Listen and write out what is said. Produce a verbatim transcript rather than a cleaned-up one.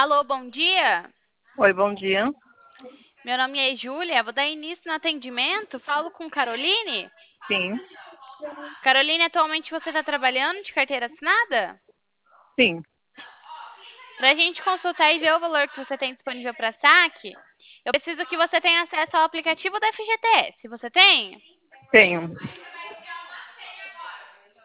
Alô, bom dia. Oi, bom dia. Meu nome é Júlia, vou dar início no atendimento. Falo com Caroline. Sim, Caroline, atualmente você está trabalhando de carteira assinada? sim, Para a gente consultar e ver o valor que você tem disponível para saque, eu preciso que você tenha acesso ao aplicativo da F G T S. Você tem? tenho.